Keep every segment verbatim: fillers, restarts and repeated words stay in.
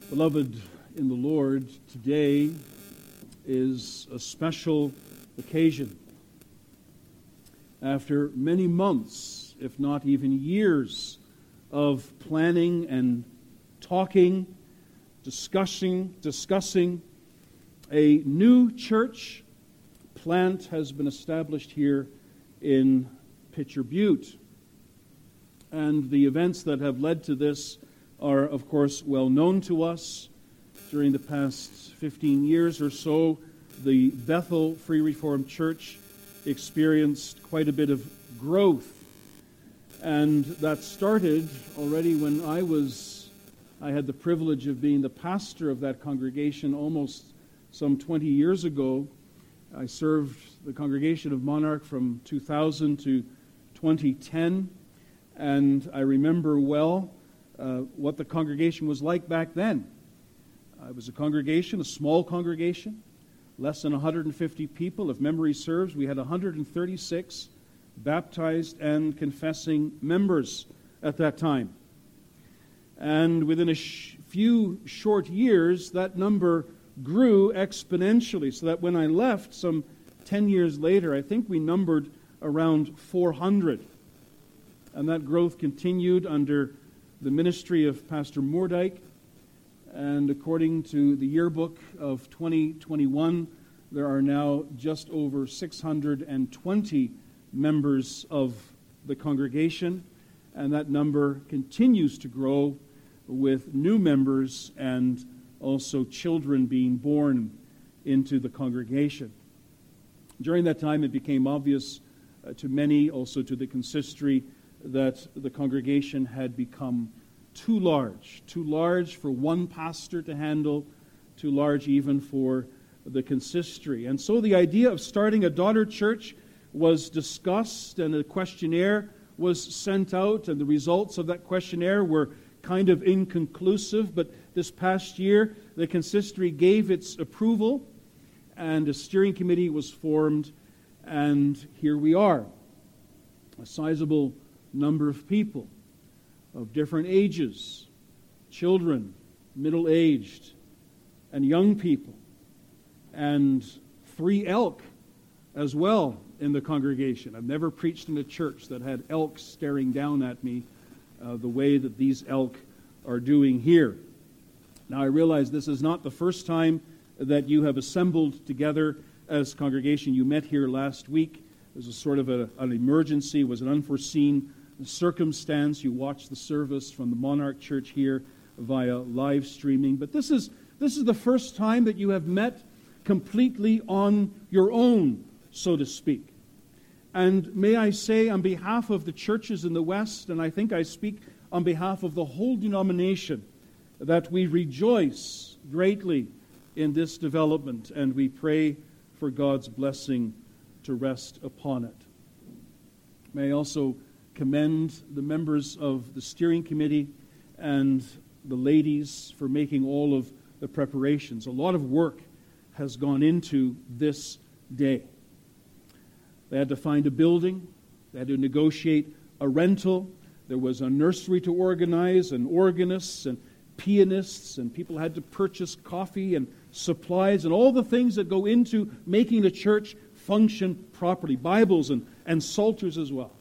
Beloved in the Lord, today is a special occasion. After many months, if not even years, of planning and talking, discussing, discussing, a new church plant has been established here in Pitcher Butte. And the events that have led to this are, of course, well known to us. During the past fifteen years or so, the Bethel Free Reformed Church experienced quite a bit of growth. And that started already when I was, I had the privilege of being the pastor of that congregation almost some twenty years ago. I served the congregation of Monarch from two thousand to twenty ten, and I remember well uh, what the congregation was like back then. Uh, it was a congregation, a small congregation, less than one hundred fifty people. If memory serves, we had one hundred thirty-six baptized and confessing members at that time. And within a sh- few short years, that number grew exponentially, so that when I left some ten years later, I think we numbered around four hundred. And that growth continued under the ministry of Pastor Moerdijk. And according to the yearbook of twenty twenty-one, there are now just over six hundred twenty members of the congregation. And that number continues to grow with new members and also children being born into the congregation. During that time, it became obvious uh, to many, also to the consistory, that the congregation had become too large, too large for one pastor to handle, too large even for the consistory. And so the idea of starting a daughter church was discussed, and a questionnaire was sent out, and the results of that questionnaire were kind of inconclusive, but this past year, the consistory gave its approval, and a steering committee was formed, and here we are. A sizable number of people of different ages, children, middle-aged, and young people, and three elk as well in the congregation. I've never preached in a church that had elk staring down at me uh, the way that these elk are doing here. Now, I realize this is not the first time that you have assembled together as congregation. You met here last week. It was a sort of a, an emergency. It was an unforeseen circumstance. You watched the service from the Monarch Church here via live streaming. But this is this is the first time that you have met completely on your own, so to speak. And may I say, on behalf of the churches in the West, and I think I speak on behalf of the whole denomination, that we rejoice greatly in this development, and we pray for God's blessing to rest upon it. May I also commend the members of the steering committee and the ladies for making all of the preparations. A lot of work has gone into this day. They had to find a building. They had to negotiate a rental. There was a nursery to organize, and organists and pianists, and people had to purchase coffee and supplies and all the things that go into making the church function properly. Bibles and, and psalters as well.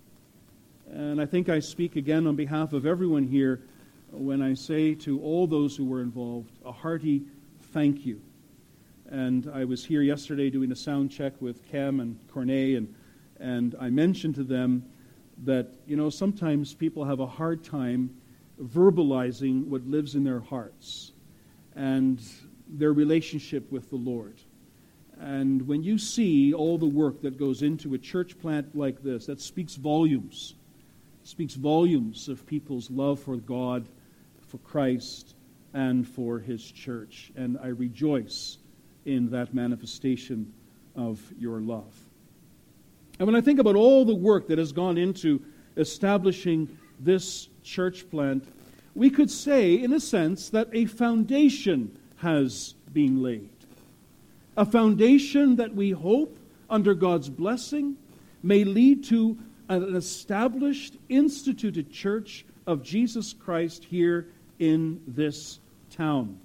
And I think I speak again on behalf of everyone here when I say to all those who were involved, a hearty thank you. And I was here yesterday doing a sound check with Cam and Cornet, and, and I mentioned to them that, you know, sometimes people have a hard time verbalizing what lives in their hearts and their relationship with the Lord. And when you see all the work that goes into a church plant like this, that speaks volumes. It speaks volumes of people's love for God, for Christ, and for His church. And I rejoice in that manifestation of your love. And when I think about all the work that has gone into establishing this church plant, we could say, in a sense, that a foundation has been laid. A foundation that we hope, under God's blessing, may lead to an established, instituted church of Jesus Christ here in this town.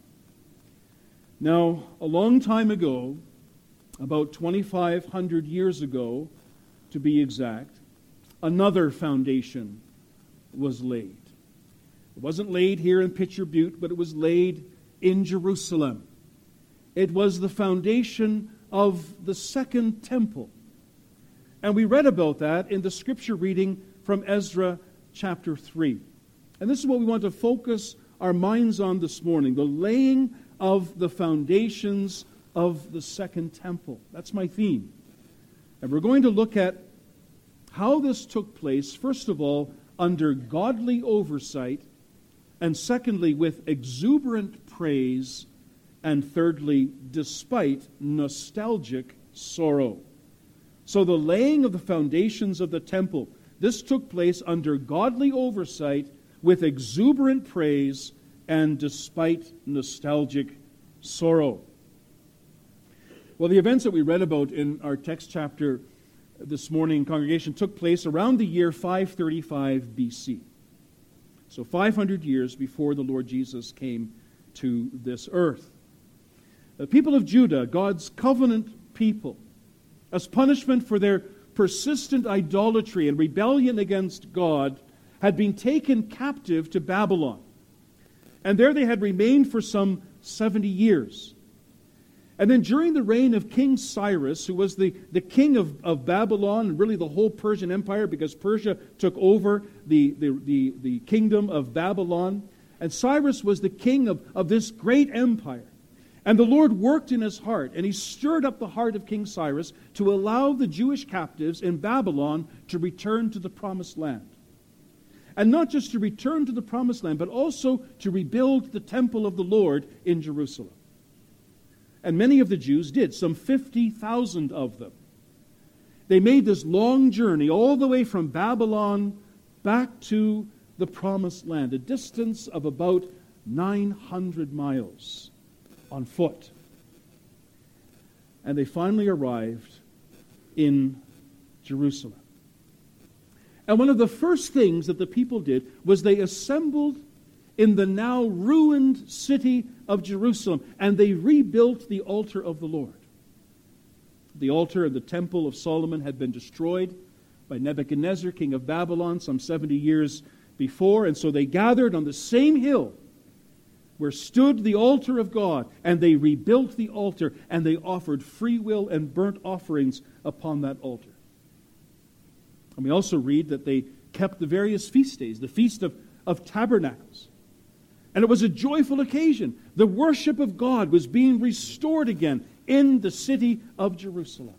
Now, a long time ago, about twenty-five hundred years ago, to be exact, another foundation was laid. It wasn't laid here in Pitcher Butte, but it was laid in Jerusalem. It was the foundation of the second temple. And we read about that in the scripture reading from Ezra chapter three. And this is what we want to focus our minds on this morning, the laying of the foundations of the second temple. That's my theme. And we're going to look at how this took place, first of all, under godly oversight, and secondly, with exuberant praise, and thirdly, despite nostalgic sorrow. So the laying of the foundations of the temple, this took place under godly oversight, with exuberant praise, and despite nostalgic sorrow. Well, the events that we read about in our text chapter this morning, congregation, took place around the year five thirty-five B C. So five hundred years before the Lord Jesus came to this earth. The people of Judah, God's covenant people, as punishment for their persistent idolatry and rebellion against God, had been taken captive to Babylon. And there they had remained for some seventy years. And then during the reign of King Cyrus, who was the, the king of, of Babylon, and really the whole Persian Empire, because Persia took over the, the, the, the kingdom of Babylon, and Cyrus was the king of, of this great empire. And the Lord worked in his heart, and he stirred up the heart of King Cyrus to allow the Jewish captives in Babylon to return to the promised land. And not just to return to the promised land, but also to rebuild the temple of the Lord in Jerusalem. And many of the Jews did, some fifty thousand of them. They made this long journey all the way from Babylon back to the promised land, a distance of about nine hundred miles on foot. And they finally arrived in Jerusalem. And one of the first things that the people did was they assembled in the now ruined city of Jerusalem, and they rebuilt the altar of the Lord. The altar and the temple of Solomon had been destroyed by Nebuchadnezzar, king of Babylon, some seventy years before, and so they gathered on the same hill where stood the altar of God, and they rebuilt the altar, and they offered free will and burnt offerings upon that altar. And we also read that they kept the various feast days, the Feast of, of Tabernacles. And it was a joyful occasion. The worship of God was being restored again in the city of Jerusalem.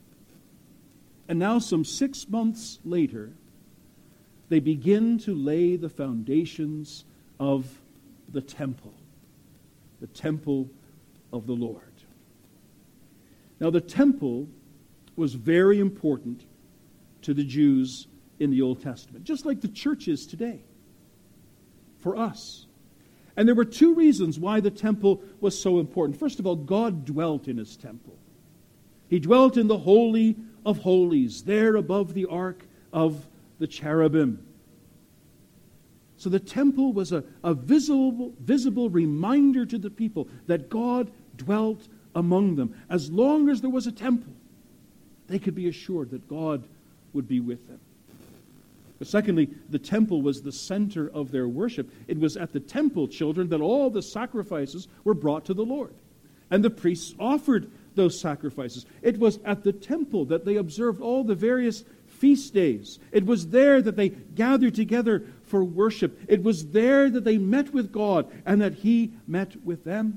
And now, some six months later, they begin to lay the foundations of the temple, the temple of the Lord. Now, the temple was very important to the Jews in the Old Testament, just like the church is today for us. And there were two reasons why the temple was so important. First of all, God dwelt in his temple. He dwelt in the Holy of Holies, there above the ark of the cherubim. So the temple was a, a visible, visible reminder to the people that God dwelt among them. As long as there was a temple, they could be assured that God would be with them. But secondly, the temple was the center of their worship. It was at the temple, children, that all the sacrifices were brought to the Lord. And the priests offered those sacrifices. It was at the temple that they observed all the various feast days. It was there that they gathered together for worship. It was there that they met with God and that He met with them.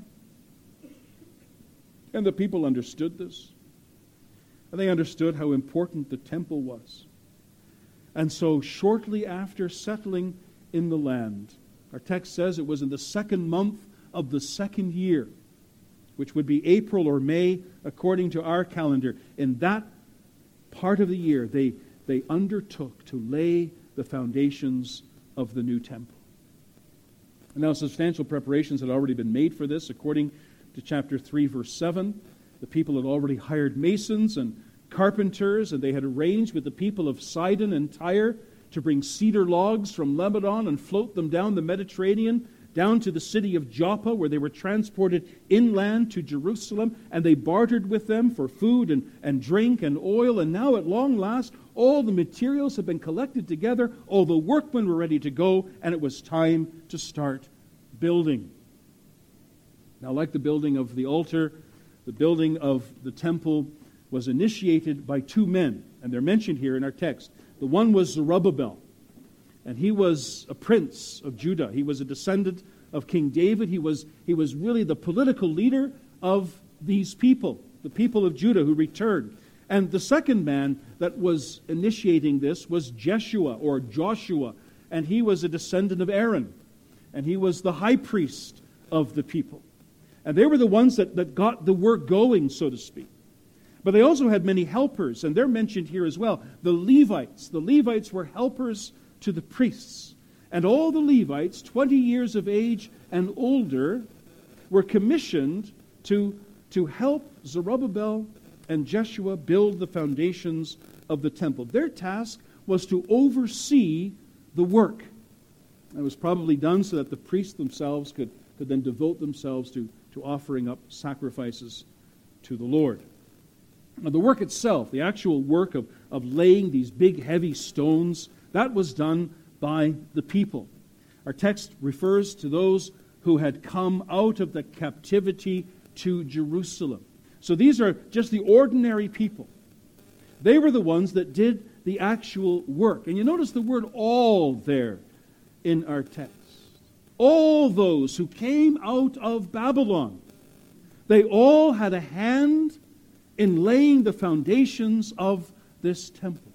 And the people understood this. And they understood how important the temple was. And so shortly after settling in the land, our text says it was in the second month of the second year, which would be April or May according to our calendar. In that part of the year, they, they undertook to lay the foundations of the new temple. And now substantial preparations had already been made for this. According to chapter three, verse seven, the people had already hired masons and carpenters, and they had arranged with the people of Sidon and Tyre to bring cedar logs from Lebanon and float them down the Mediterranean down to the city of Joppa, where they were transported inland to Jerusalem, and they bartered with them for food and, and drink and oil. And now, at long last, all the materials had been collected together, all the workmen were ready to go, and it was time to start building. Now, like the building of the altar, the building of the temple was initiated by two men, and they're mentioned here in our text. The one was Zerubbabel, and he was a prince of Judah. He was a descendant of King David. He was, he was really the political leader of these people, the people of Judah who returned. And the second man that was initiating this was Jeshua, or Joshua, and he was a descendant of Aaron, and he was the high priest of the people. And they were the ones that, that got the work going, so to speak. But they also had many helpers, and they're mentioned here as well. The Levites. The Levites were helpers to the priests. And all the Levites, twenty years of age and older, were commissioned to, to help Zerubbabel and Jeshua build the foundations of the temple. Their task was to oversee the work. And it was probably done so that the priests themselves could, could then devote themselves to, to offering up sacrifices to the Lord. Now, the work itself, the actual work of, of laying these big, heavy stones, that was done by the people. Our text refers to those who had come out of the captivity to Jerusalem. So these are just the ordinary people. They were the ones that did the actual work. And you notice the word all there in our text. All those who came out of Babylon, they all had a hand in laying the foundations of this temple.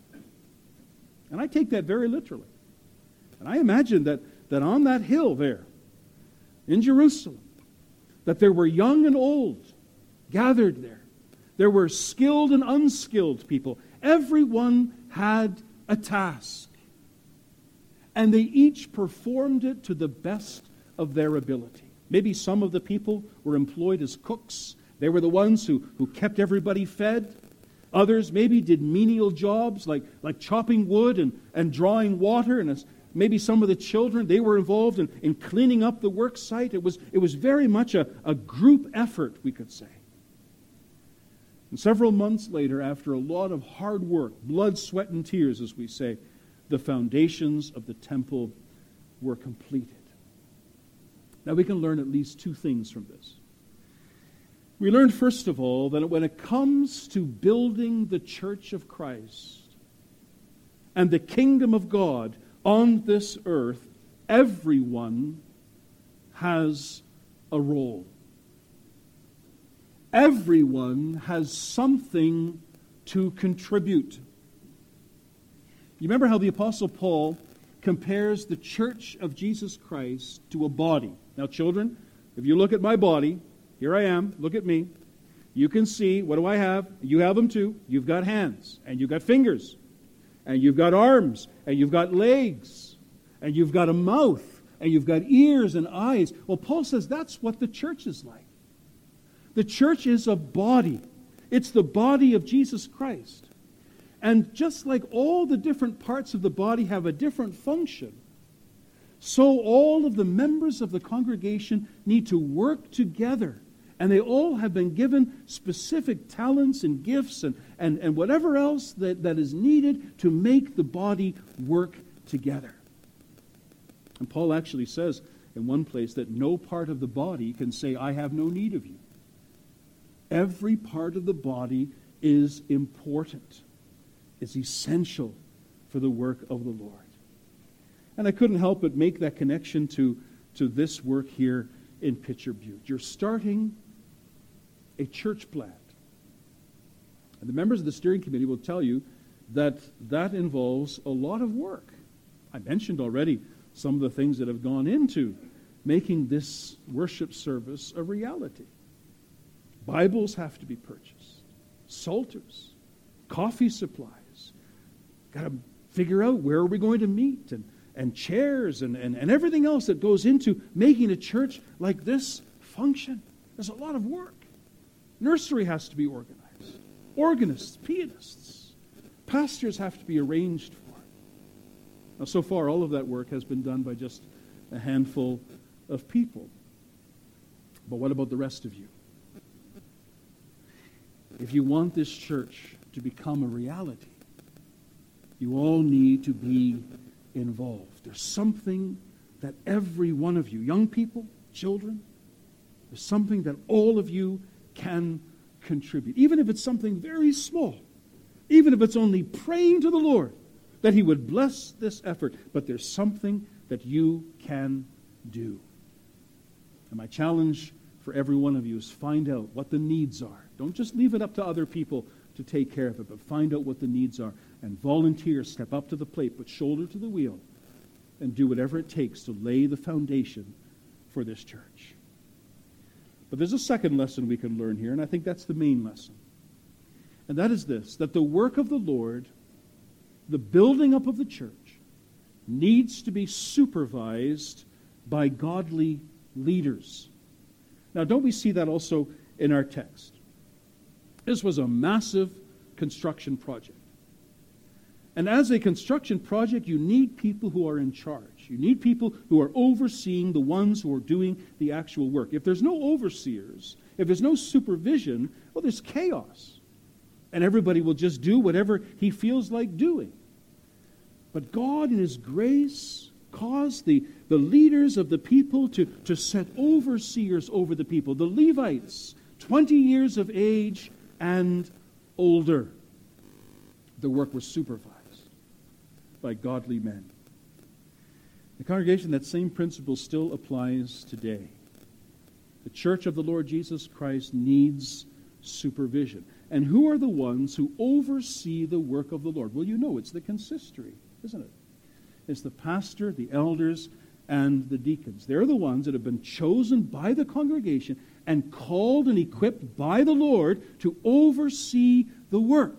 And I take that very literally. And I imagine that, that on that hill there, in Jerusalem, that there were young and old gathered there. There were skilled and unskilled people. Everyone had a task. And they each performed it to the best of their ability. Maybe some of the people were employed as cooks. They were the ones who, who kept everybody fed. Others maybe did menial jobs like, like chopping wood and, and drawing water. And as maybe some of the children, they were involved in, in cleaning up the work site. It was, it was very much a, a group effort, we could say. And several months later, after a lot of hard work, blood, sweat, and tears, as we say, the foundations of the temple were completed. Now we can learn at least two things from this. We learned, first of all, that when it comes to building the church of Christ and the kingdom of God on this earth, everyone has a role. Everyone has something to contribute. You remember how the Apostle Paul compares the church of Jesus Christ to a body. Now, children, if you look at my body, here I am, look at me. You can see, what do I have? You have them too. You've got hands, and you've got fingers, and you've got arms, and you've got legs, and you've got a mouth, and you've got ears and eyes. Well, Paul says that's what the church is like. The church is a body. It's the body of Jesus Christ. And just like all the different parts of the body have a different function, so all of the members of the congregation need to work together. And they all have been given specific talents and gifts and, and, and whatever else that, that is needed to make the body work together. And Paul actually says in one place that no part of the body can say, I have no need of you. Every part of the body is important. It's essential for the work of the Lord. And I couldn't help but make that connection to, to this work here in Pitcher Butte. You're starting a church plant. And the members of the steering committee will tell you that that involves a lot of work. I mentioned already some of the things that have gone into making this worship service a reality. Bibles have to be purchased, psalters, coffee supplies. Got to figure out where are we going to meet, and, and chairs and, and, and everything else that goes into making a church like this function. There's a lot of work. Nursery has to be organized. Organists, pianists, pastors have to be arranged for. Now, so far, all of that work has been done by just a handful of people. But what about the rest of you? If you want this church to become a reality, you all need to be involved. There's something that every one of you, young people, children, there's something that all of you can contribute. Even if it's something very small. Even if it's only praying to the Lord that He would bless this effort. But there's something that you can do. And my challenge for every one of you is find out what the needs are. Don't just leave it up to other people to take care of it, but find out what the needs are. And volunteer, step up to the plate, put shoulder to the wheel, and do whatever it takes to lay the foundation for this church. But there's a second lesson we can learn here, and I think that's the main lesson. And that is this, that the work of the Lord, the building up of the church, needs to be supervised by godly leaders. Now, don't we see that also in our text? This was a massive construction project. And as a construction project, you need people who are in charge. You need people who are overseeing the ones who are doing the actual work. If there's no overseers, if there's no supervision, well, there's chaos. And everybody will just do whatever he feels like doing. But God, in His grace, caused the, the leaders of the people to, to set overseers over the people. The Levites, twenty years of age and older. The work was supervised by godly men. The congregation, that same principle still applies today. The church of the Lord Jesus Christ needs supervision. And who are the ones who oversee the work of the Lord? Well, you know, it's the consistory, isn't it? It's the pastor, the elders, and the deacons. They're the ones that have been chosen by the congregation and called and equipped by the Lord to oversee the work.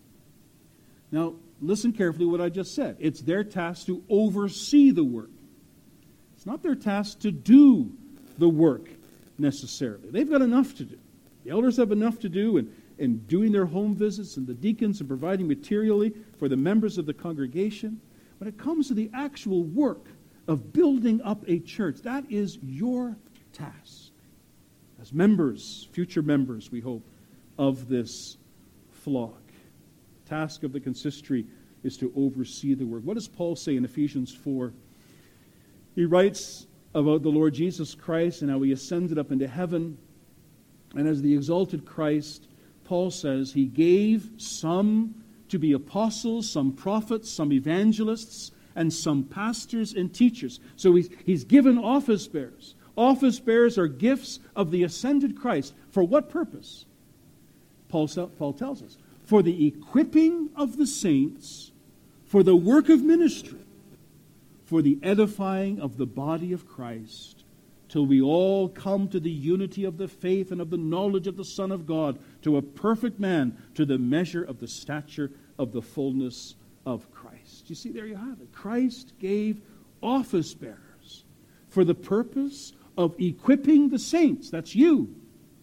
Now, listen carefully to what I just said. It's their task to oversee the work. It's not their task to do the work necessarily. They've got enough to do. The elders have enough to do in, in doing their home visits, and the deacons are providing materially for the members of the congregation. When it comes to the actual work of building up a church, that is your task. As members, future members, we hope, of this flock. The task of the consistory is to oversee the work. What does Paul say in Ephesians four? He writes about the Lord Jesus Christ and how He ascended up into heaven. And as the exalted Christ, Paul says, He gave some to be apostles, some prophets, some evangelists, and some pastors and teachers. So he's, he's given office bearers. Office bearers are gifts of the ascended Christ. For what purpose? Paul, Paul tells us. For the equipping of the saints, for the work of ministry, for the edifying of the body of Christ, till we all come to the unity of the faith and of the knowledge of the Son of God, to a perfect man, to the measure of the stature of the fullness of Christ. You see, there you have it. Christ gave office bearers for the purpose of equipping the saints, that's you,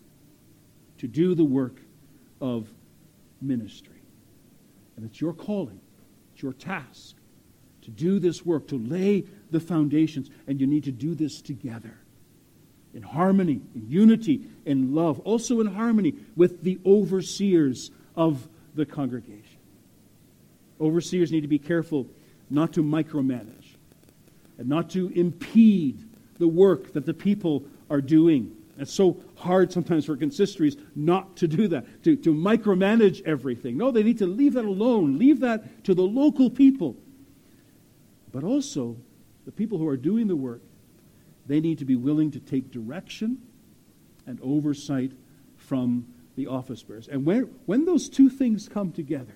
to do the work of ministry. And it's your calling, it's your task to do this work, to lay the foundations, and you need to do this together. In harmony, in unity, in love, also in harmony with the overseers of the congregation. Overseers need to be careful not to micromanage and not to impede the work that the people are doing. It's so hard sometimes for consistories not to do that, to, to micromanage everything. No, they need to leave that alone, leave that to the local people. But also, the people who are doing the work, they need to be willing to take direction and oversight from the office bearers. And when, when those two things come together,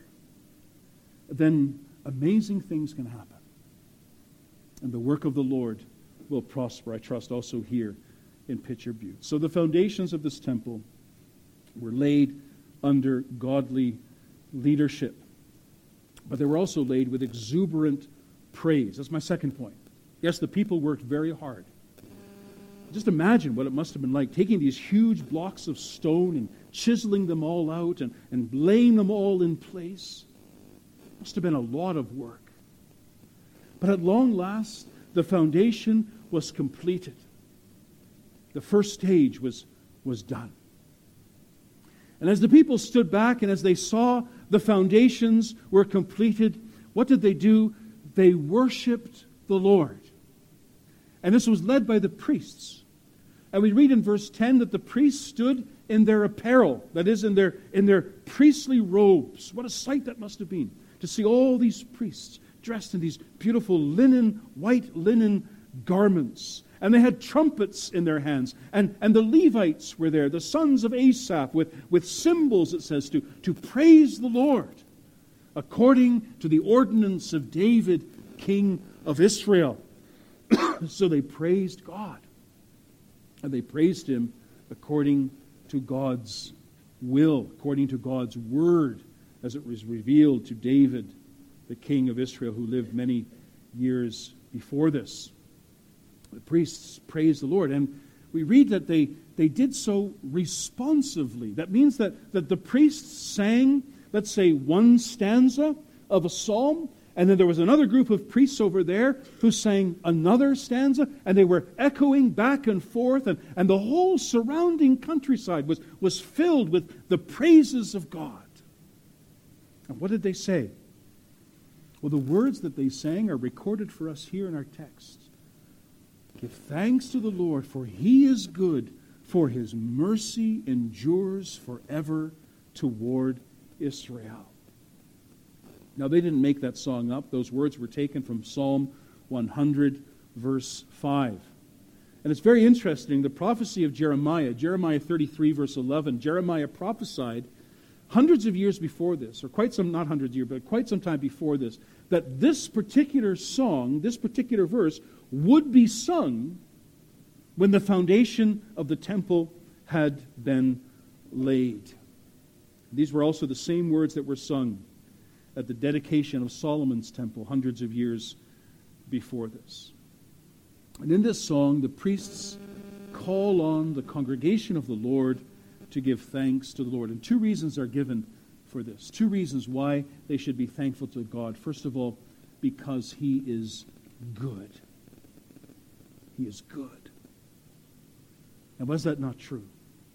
then amazing things can happen. And the work of the Lord will prosper, I trust, also here in Pitcher Butte. So the foundations of this temple were laid under godly leadership. But they were also laid with exuberant praise. That's my second point. Yes, the people worked very hard. Just imagine what it must have been like, taking these huge blocks of stone and chiseling them all out and, and laying them all in place. It must have been a lot of work. But at long last, the foundation was completed. The first stage was, was done. And as the people stood back and as they saw the foundations were completed, what did they do? They worshiped the Lord. And this was led by the priests. And we read in verse ten that the priests stood in their apparel, that is, in their, in their priestly robes. What a sight that must have been, to see all these priests dressed in these beautiful linen, white linen garments. And they had trumpets in their hands. And, and the Levites were there, the sons of Asaph, with, with cymbals, it says, to, to praise the Lord, according to the ordinance of David, king of Israel. So they praised God. And they praised Him according to God's will, according to God's word, as it was revealed to David, the king of Israel, who lived many years before this. The priests praised the Lord. And we read that they, they did so responsively. That means that, that the priests sang, let's say, one stanza of a psalm, and then there was another group of priests over there who sang another stanza, and they were echoing back and forth, and, and the whole surrounding countryside was, was filled with the praises of God. And what did they say? Well, the words that they sang are recorded for us here in our text. Give thanks to the Lord, for He is good, for His mercy endures forever toward Israel. Now, they didn't make that song up. Those words were taken from Psalm one hundred, verse five. And it's very interesting, the prophecy of Jeremiah, Jeremiah thirty-three, verse eleven, Jeremiah prophesied hundreds of years before this, or quite some, not hundreds of years, but quite some time before this, that this particular song, this particular verse, would be sung when the foundation of the temple had been laid. These were also the same words that were sung at the dedication of Solomon's temple hundreds of years before this. And in this song, the priests call on the congregation of the Lord to give thanks to the Lord. And two reasons are given for this. Two reasons why they should be thankful to God. First of all, because He is good. He is good. And was that not true?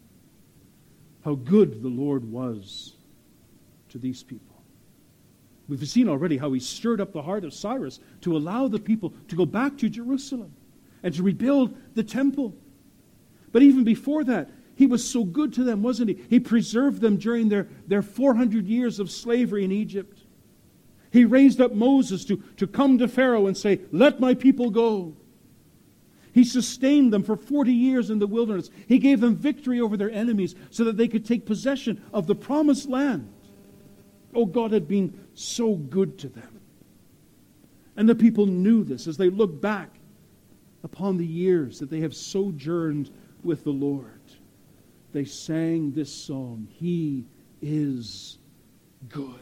How good the Lord was to these people. We've seen already how He stirred up the heart of Cyrus to allow the people to go back to Jerusalem and to rebuild the temple. But even before that, He was so good to them, wasn't He? He preserved them during their, their four hundred years of slavery in Egypt. He raised up Moses to, to come to Pharaoh and say, "Let my people go." He sustained them for forty years in the wilderness. He gave them victory over their enemies so that they could take possession of the promised land. Oh, God had been so good to them. And the people knew this as they looked back upon the years that they have sojourned with the Lord. They sang this song, He is good.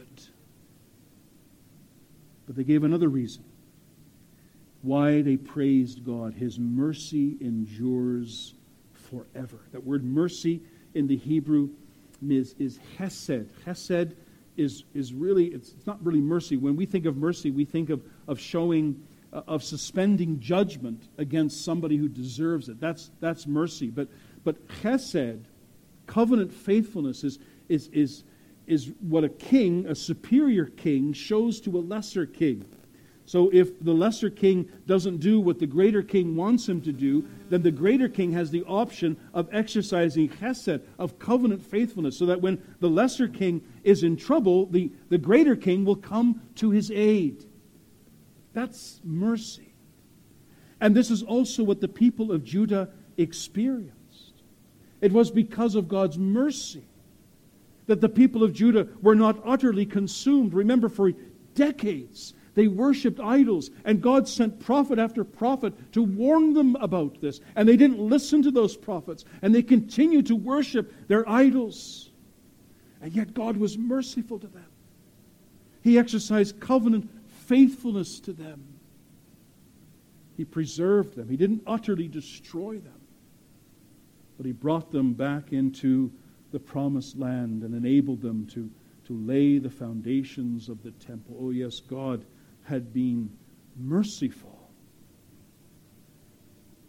But they gave another reason why they praised God. His mercy endures forever. That word mercy in the Hebrew is, is chesed. Chesed is, is really, it's, it's not really mercy. When we think of mercy, we think of, of showing, uh, of suspending judgment against somebody who deserves it. That's, that's mercy. But, but chesed, covenant faithfulness, is, is, is, is what a king, a superior king, shows to a lesser king. So if the lesser king doesn't do what the greater king wants him to do, then the greater king has the option of exercising chesed, of covenant faithfulness, so that when the lesser king is in trouble, the, the greater king will come to his aid. That's mercy. And this is also what the people of Judah experienced. It was because of God's mercy that the people of Judah were not utterly consumed. Remember, for decades, they worshipped idols, and God sent prophet after prophet to warn them about this. And they didn't listen to those prophets, and they continued to worship their idols. And yet God was merciful to them. He exercised covenant faithfulness to them. He preserved them. He didn't utterly destroy them, but He brought them back into the promised land and enabled them to, to lay the foundations of the temple. Oh yes, God had been merciful.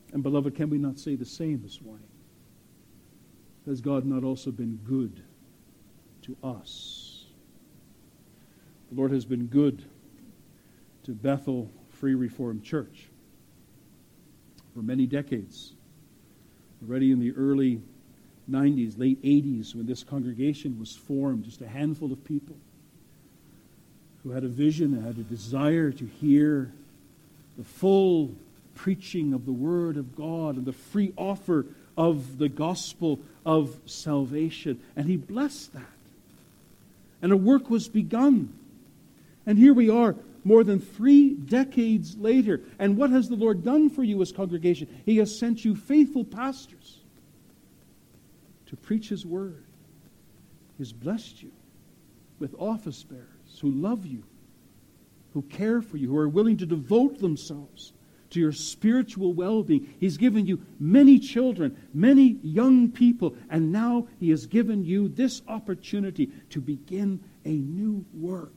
And beloved, can we not say the same this morning? Has God not also been good to us? The Lord has been good to Bethel Free Reformed Church for many decades. Already in the early nineties, late eighties, when this congregation was formed, just a handful of people who had a vision and had a desire to hear the full preaching of the Word of God and the free offer of the gospel of salvation. And He blessed that. And a work was begun. And here we are, more than three decades later. And what has the Lord done for you as congregation? He has sent you faithful pastors to preach His Word. He has blessed you with office bearers who love you, who care for you, who are willing to devote themselves to your spiritual well-being. He's given you many children, many young people, and now He has given you this opportunity to begin a new work.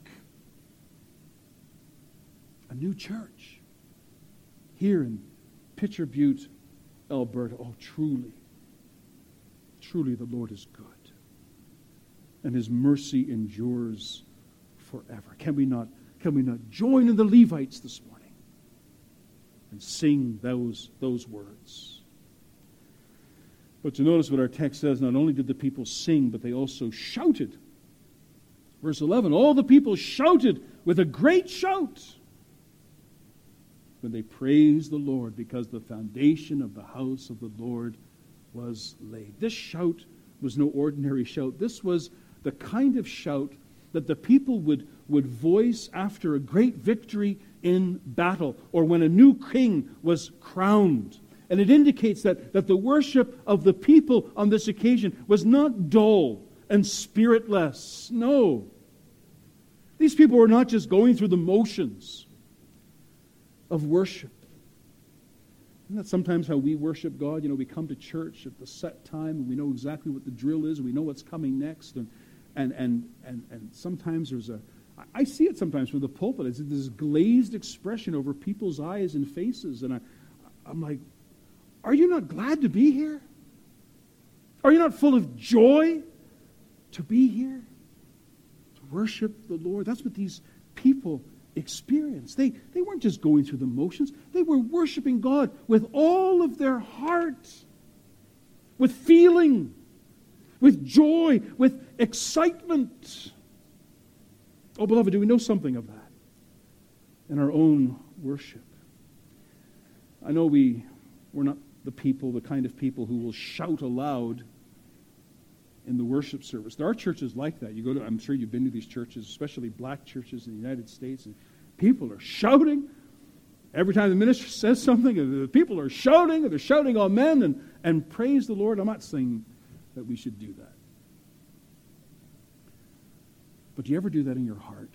A new church here in Pitcher Butte, Alberta. Oh, truly, truly the Lord is good, and His mercy endures forever. Can we not, can we not join in the Levites this morning and sing those, those words? But to notice what our text says, not only did the people sing, but they also shouted. Verse eleven, all the people shouted with a great shout when they praised the Lord, because the foundation of the house of the Lord was laid. This shout was no ordinary shout. This was the kind of shout that the people would, would voice after a great victory in battle, or when a new king was crowned. And it indicates that, that the worship of the people on this occasion was not dull and spiritless. No. These people were not just going through the motions of worship. Isn't that sometimes how we worship God? You know, we come to church at the set time and we know exactly what the drill is. We know what's coming next. And and and and, and sometimes there's a, I see it sometimes from the pulpit. It's this glazed expression over people's eyes and faces. And I, I'm like, are you not glad to be here? Are you not full of joy to be here? To worship the Lord? That's what these people experience. They, they weren't just going through the motions. They were worshiping God with all of their heart, with feeling, with joy, with excitement. Oh, beloved, do we know something of that in our own worship? I know we, we're not the people, the kind of people who will shout aloud in the worship service. There are churches like that. You go to, I'm sure you've been to these churches, especially black churches in the United States, and people are shouting. Every time the minister says something, the people are shouting, and they're shouting amen, and, and praise the Lord. I'm not saying that we should do that. But do you ever do that in your heart?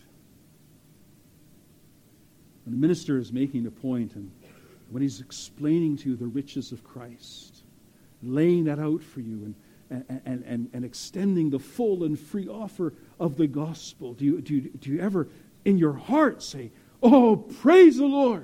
When the minister is making a point, and when he's explaining to you the riches of Christ, laying that out for you, and And, and, and, and extending the full and free offer of the gospel, do you, do you, do you ever in your heart say, oh, praise the Lord,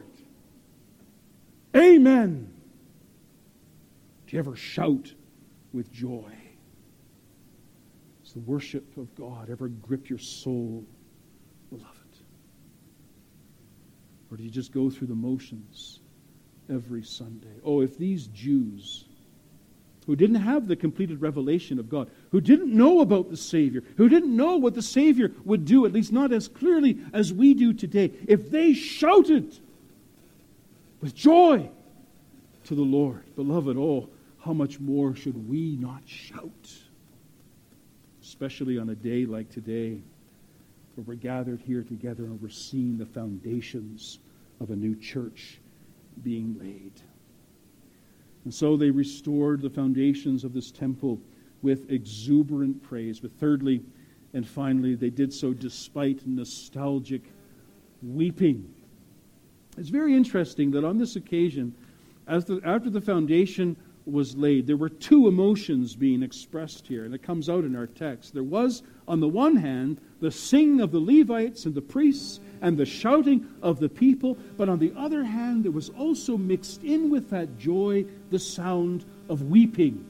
amen? Do you ever shout with joy? Does the worship of God ever grip your soul, beloved? Or do you just go through the motions every Sunday? Oh, if these Jews who didn't have the completed revelation of God, who didn't know about the Savior, who didn't know what the Savior would do, at least not as clearly as we do today, if they shouted with joy to the Lord, beloved, oh, how much more should we not shout? Especially on a day like today, where we're gathered here together and we're seeing the foundations of a new church being laid. And so they restored the foundations of this temple with exuberant praise. But thirdly and finally, they did so despite nostalgic weeping. It's very interesting that on this occasion, as the, after the foundation was laid, there were two emotions being expressed here, and it comes out in our text. There was, on the one hand, the singing of the Levites and the priests, and the shouting of the people. But on the other hand, there was also mixed in with that joy the sound of weeping.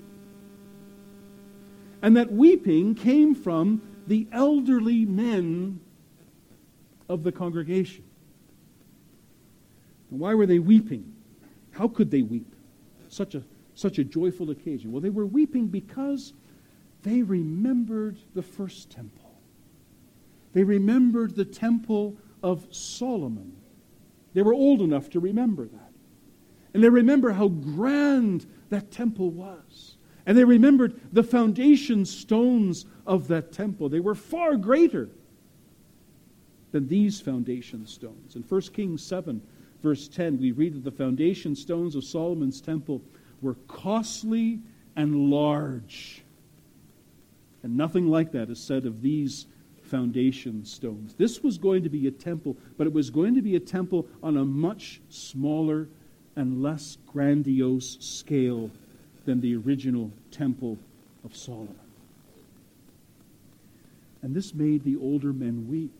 And that weeping came from the elderly men of the congregation. And why were they weeping? How could they weep? Such a, such a joyful occasion. Well, they were weeping because they remembered the first temple. They remembered the temple of Solomon. They were old enough to remember that. And they remember how grand that temple was. And they remembered the foundation stones of that temple. They were far greater than these foundation stones. In First Kings seven, verse ten, we read that the foundation stones of Solomon's temple were costly and large. And nothing like that is said of these foundation stones. This was going to be a temple, but it was going to be a temple on a much smaller and less grandiose scale than the original temple of Solomon. And this made the older men weep.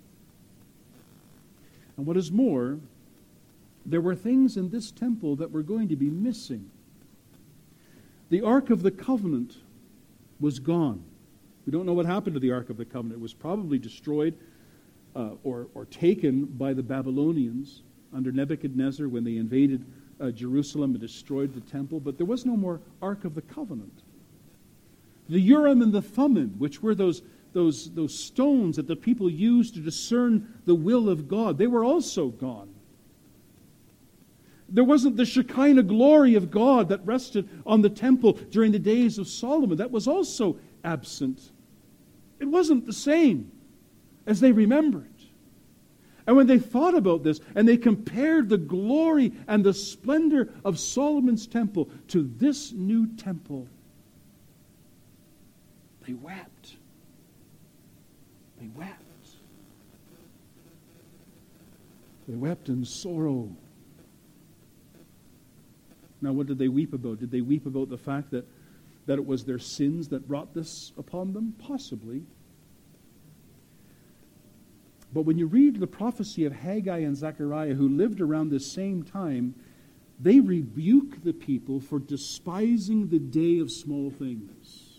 And what is more, there were things in this temple that were going to be missing. The Ark of the Covenant was gone. We don't know what happened to the Ark of the Covenant. It was probably destroyed uh, or, or taken by the Babylonians under Nebuchadnezzar when they invaded uh, Jerusalem and destroyed the temple. But there was no more Ark of the Covenant. The Urim and the Thummim, which were those, those, those stones that the people used to discern the will of God, they were also gone. There wasn't the Shekinah glory of God that rested on the temple during the days of Solomon. That was also absent. It wasn't the same as they remembered. And when they thought about this and they compared the glory and the splendor of Solomon's temple to this new temple, they wept. They wept. They wept in sorrow. Now, what did they weep about? Did they weep about the fact that, that it was their sins that brought this upon them? Possibly. But when you read the prophecy of Haggai and Zechariah, who lived around the same time, they rebuke the people for despising the day of small things.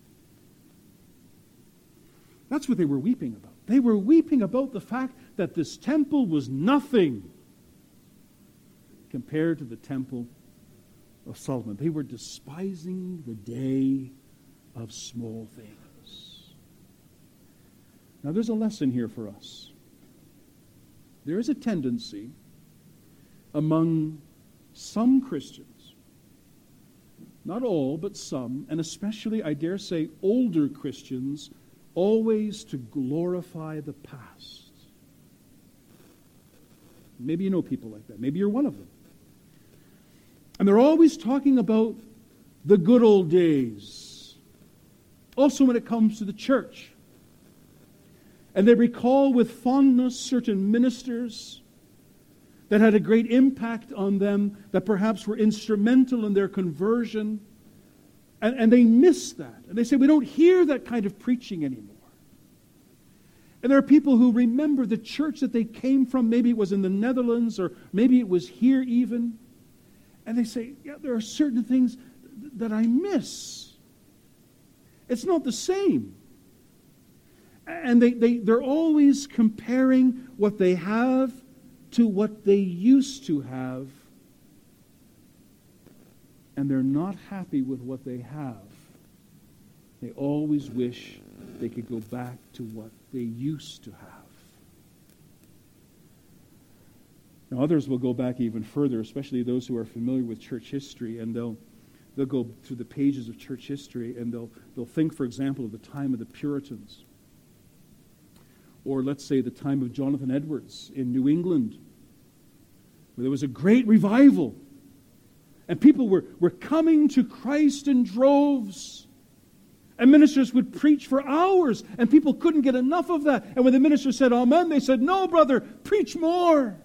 That's what they were weeping about. They were weeping about the fact that this temple was nothing compared to the temple of Solomon. They were despising the day of small things. Now there's a lesson here for us. There is a tendency among some Christians, not all, but some, and especially, I dare say, older Christians, always to glorify the past. Maybe you know people like that. Maybe you're one of them. And they're always talking about the good old days. Also when it comes to the church. And they recall with fondness certain ministers that had a great impact on them, that perhaps were instrumental in their conversion. And, and they miss that. And they say, we don't hear that kind of preaching anymore. And there are people who remember the church that they came from. Maybe it was in the Netherlands, or maybe it was here even. And they say, yeah, there are certain things that I miss. It's not the same. And they, they, they're always comparing what they have to what they used to have. And they're not happy with what they have. They always wish they could go back to what they used to have. Now, others will go back even further, especially those who are familiar with church history, and they'll they'll go through the pages of church history, and they'll they'll think, for example, of the time of the Puritans, or let's say the time of Jonathan Edwards in New England, where there was a great revival, and people were, were coming to Christ in droves. And ministers would preach for hours, and people couldn't get enough of that. And when the minister said, amen, they said, no, brother, preach more.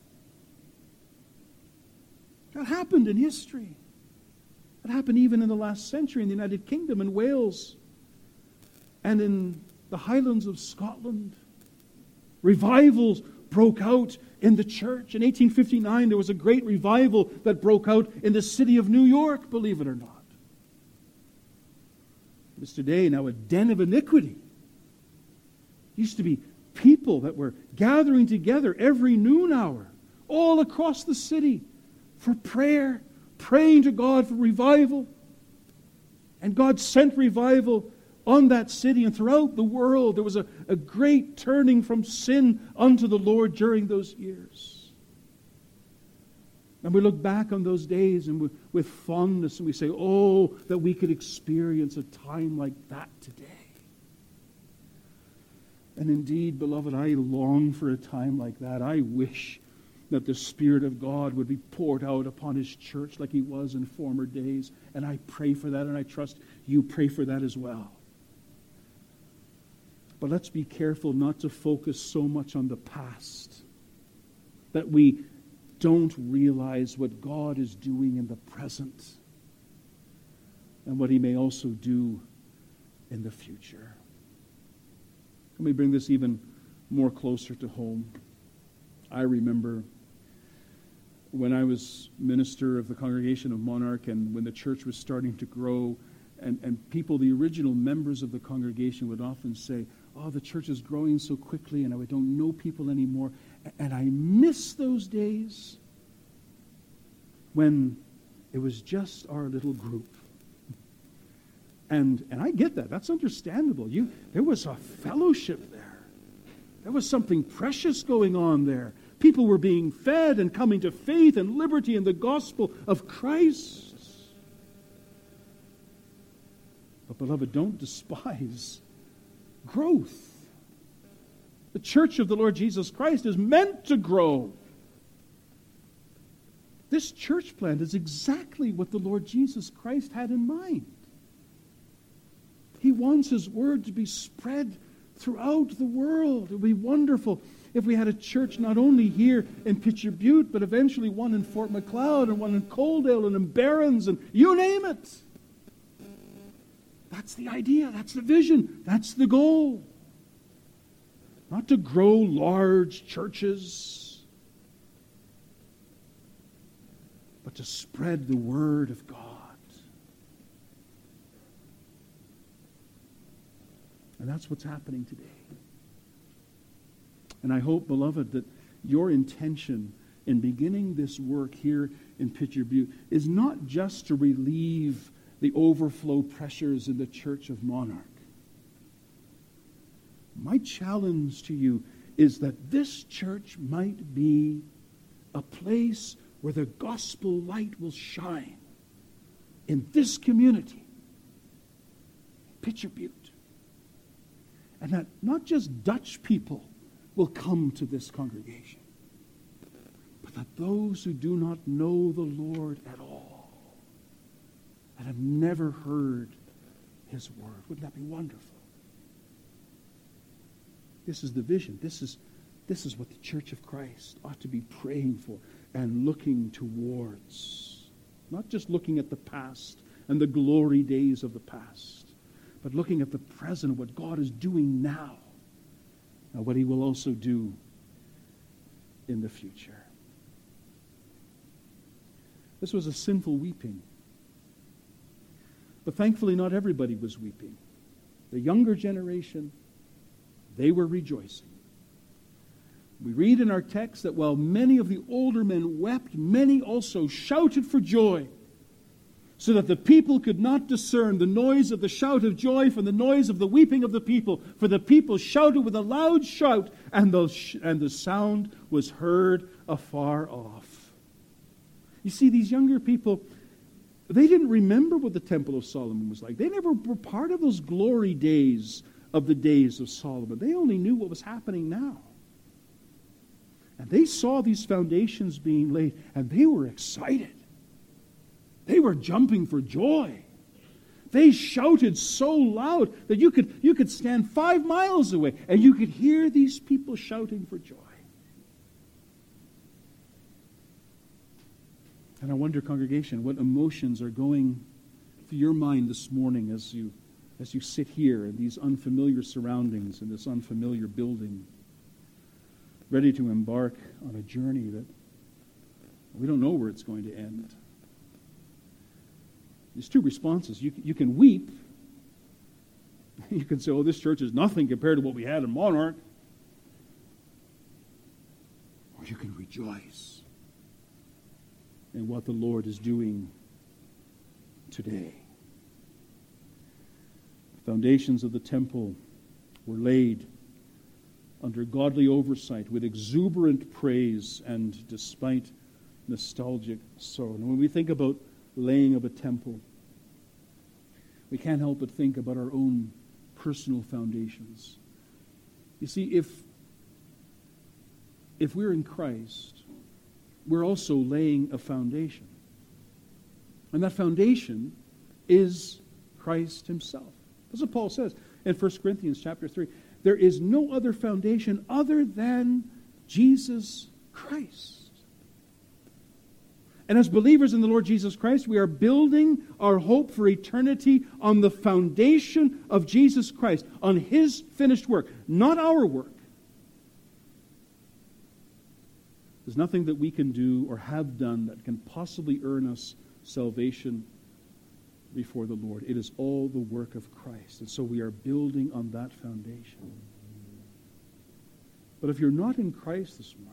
That happened in history. That happened even in the last century in the United Kingdom and Wales and in the Highlands of Scotland. Revivals broke out in the church. In eighteen fifty-nine, there was a great revival that broke out in the city of New York, believe it or not. It's today now a den of iniquity. It used to be people that were gathering together every noon hour, all across the city, for prayer, praying to God for revival. And God sent revival on that city and throughout the world. There was a, a great turning from sin unto the Lord during those years. And we look back on those days and we, with fondness, and we say, oh, that we could experience a time like that today. And indeed, beloved, I long for a time like that. I wish that the Spirit of God would be poured out upon His church like He was in former days. And I pray for that, and I trust you pray for that as well. But let's be careful not to focus so much on the past that we don't realize what God is doing in the present and what He may also do in the future. Let me bring this even more closer to home. I remember when I was minister of the congregation of Monarch, and when the church was starting to grow, and, and people, the original members of the congregation, would often say, oh, the church is growing so quickly and I don't know people anymore. And I miss those days when it was just our little group. And and I get that. That's understandable. You there was a fellowship there. There was something precious going on there. People were being fed and coming to faith and liberty in the gospel of Christ. But beloved, don't despise growth. The church of the Lord Jesus Christ is meant to grow. This church plant is exactly what the Lord Jesus Christ had in mind. He wants His word to be spread throughout the world. It would be wonderful if we had a church not only here in Pitcher Butte, but eventually one in Fort Macleod and one in Coaldale and in Barrons and you name it. That's the idea. That's the vision. That's the goal. Not to grow large churches, but to spread the word of God. And that's what's happening today. And I hope, beloved, that your intention in beginning this work here in Pitcher Butte is not just to relieve the overflow pressures in the Church of Monarch. My challenge to you is that this church might be a place where the gospel light will shine in this community, Pitcher Butte. And that not just Dutch people will come to this congregation, but that those who do not know the Lord at all and have never heard His word. Wouldn't that be wonderful? This is the vision. This is, this is what the Church of Christ ought to be praying for and looking towards. Not just looking at the past and the glory days of the past, but looking at the present, what God is doing now, and what He will also do in the future. This was a sinful weeping. But thankfully not everybody was weeping. The younger generation, they were rejoicing. We read in our text that while many of the older men wept, many also shouted for joy, so that the people could not discern the noise of the shout of joy from the noise of the weeping of the people. For the people shouted with a loud shout, and the, sh- and the sound was heard afar off. You see, these younger people, they didn't remember what the Temple of Solomon was like. They never were part of those glory days of the days of Solomon. They only knew what was happening now. And they saw these foundations being laid, and they were excited. They were jumping for joy. They shouted so loud that you could, you could stand five miles away and you could hear these people shouting for joy. And I wonder, congregation, what emotions are going through your mind this morning as you, as you sit here in these unfamiliar surroundings in this unfamiliar building. ready to embark on a journey that we don't know where it's going to end. There's two responses. You, you can weep. You can say, oh, this church is nothing compared to what we had in Monarch. Or you can rejoice in what the Lord is doing today. The foundations of the temple were laid under godly oversight with exuberant praise and despite nostalgic sorrow. And when we think about laying of a temple, we can't help but think about our own personal foundations. You see, if if we're in Christ, we're also laying a foundation. And that foundation is Christ himself. That's what Paul says in First Corinthians chapter three. There is no other foundation other than Jesus Christ. And as believers in the Lord Jesus Christ, we are building our hope for eternity on the foundation of Jesus Christ, on his finished work, not our work. There's nothing that we can do or have done that can possibly earn us salvation before the Lord. It is all the work of Christ. And so we are building on that foundation. But if you're not in Christ this morning,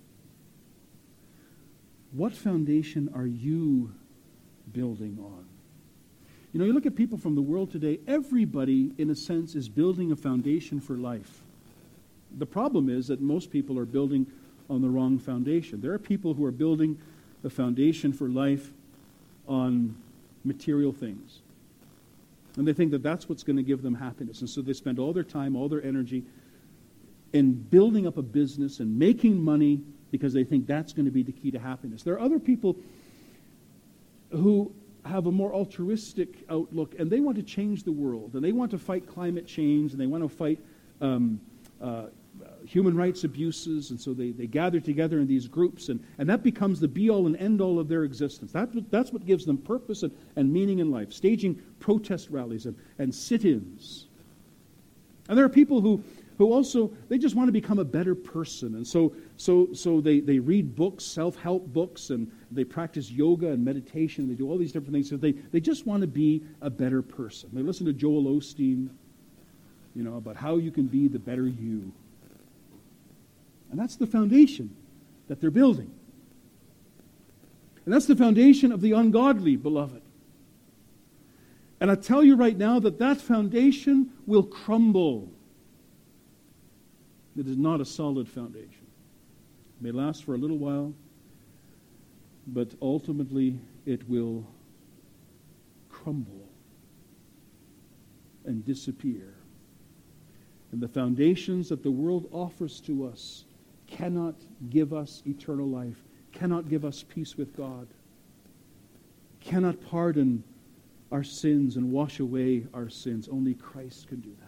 what foundation are you building on? You know, you look at people from the world today, everybody, in a sense, is building a foundation for life. The problem is that most people are building on the wrong foundation. There are people who are building a foundation for life on material things. And they think that that's what's going to give them happiness. And so they spend all their time, all their energy in building up a business and making money because they think that's going to be the key to happiness. There are other people who have a more altruistic outlook, and they want to change the world, and they want to fight climate change, and they want to fight um, uh, human rights abuses, and so they, they gather together in these groups, and, and that becomes the be-all and end-all of their existence. That, that's what gives them purpose and, and meaning in life, staging protest rallies and, and sit-ins. And there are people who who also, they just want to become a better person. And so so so they, they read books, self-help books, and they practice yoga and meditation. They do all these different things. So they, they just want to be a better person. They listen to Joel Osteen, you know, about how you can be the better you. And that's the foundation that they're building. And that's the foundation of the ungodly, beloved. And I tell you right now that that foundation will crumble. It is not a solid foundation. It may last for a little while, but ultimately it will crumble and disappear. And the foundations that the world offers to us cannot give us eternal life, cannot give us peace with God, cannot pardon our sins and wash away our sins. Only Christ can do that.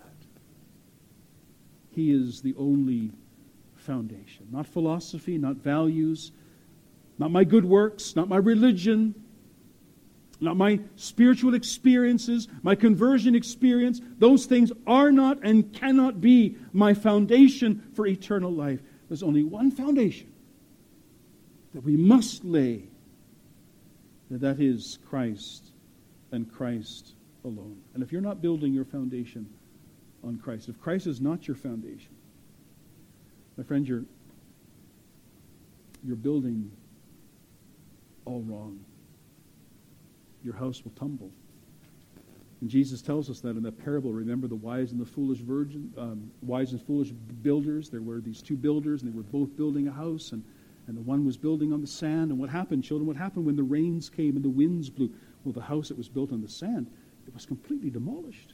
He is the only foundation. Not philosophy, not values, not my good works, not my religion, not my spiritual experiences, my conversion experience. Those things are not and cannot be my foundation for eternal life. There's only one foundation that we must lay, and that is Christ and Christ alone. And if you're not building your foundation on Christ, if Christ is not your foundation, my friend, you're you're building all wrong. Your house will tumble. And Jesus tells us that in that parable. Remember the wise and the foolish virgin, um, wise and foolish builders. There were these two builders, and they were both building a house, and, and the one was building on the sand. And what happened, children? What happened when the rains came and the winds blew? Well, the house that was built on the sand, it was completely demolished.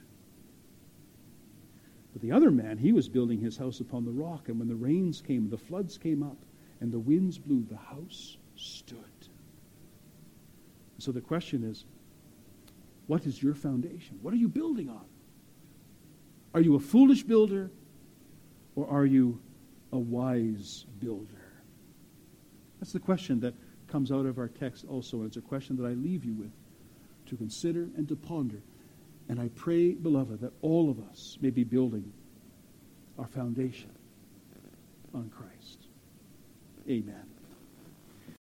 But the other man, he was building his house upon the rock, and when the rains came, the floods came up, and the winds blew, the house stood. So the question is, what is your foundation? What are you building on? Are you a foolish builder, or are you a wise builder? That's the question that comes out of our text also, and it's a question that I leave you with to consider and to ponder. And I pray, beloved, that all of us may be building our foundation on Christ. Amen.